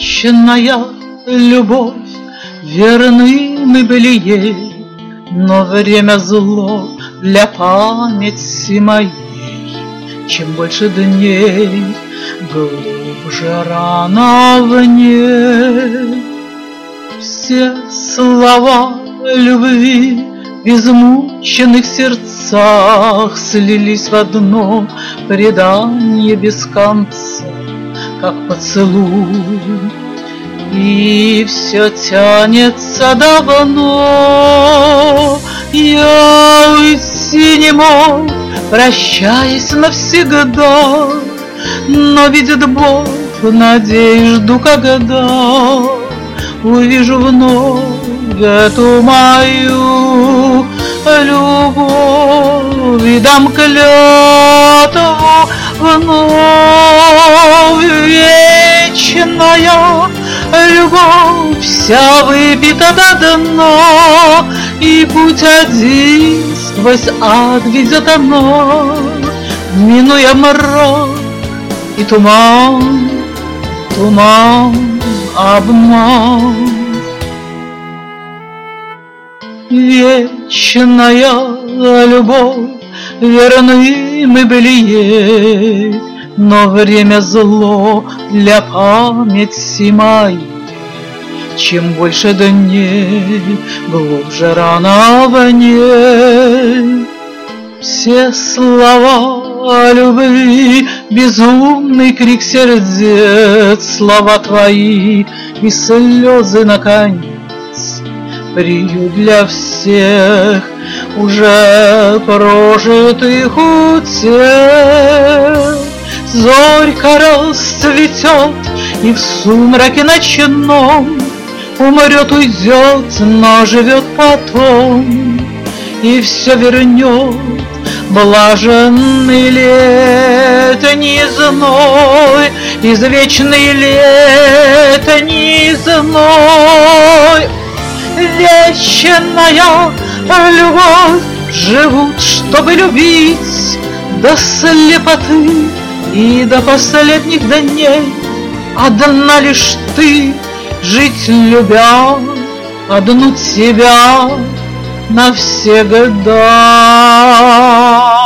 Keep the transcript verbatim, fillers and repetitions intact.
вечная любовь, верны мы были ей, но время зло для памяти моей. Чем больше дней, глубже рана в ней. Все слова любви в измученных сердцах слились в одно предание без конца, как поцелуй. И все тянется давно, я уйти не мог, прощаясь навсегда, но видит Бог, надежду, когда увижу вновь эту мою любовь и дам клятву вновь. Вечная любовь вся выпита до дна, и путь один сквозь ад ведет она, минуя мрак и туман, туман, обман. Вечная любовь, верны мы были ей, но время зло для памяти моей. Чем больше дней, глубже рана в ней. Все слова любви, безумный крик сердец, слова твои и слезы наконец, приют для всех уже прожитых утех. Зорька расцветет, и в сумраке ночном умрет, уйдет, но живет потом, и все вернет блаженный летний зной, извечный летний зной. Вечная любовь, живут, чтобы любить до слепоты и до последних дней. Одна лишь ты, жить любя, одну тебя навсегда.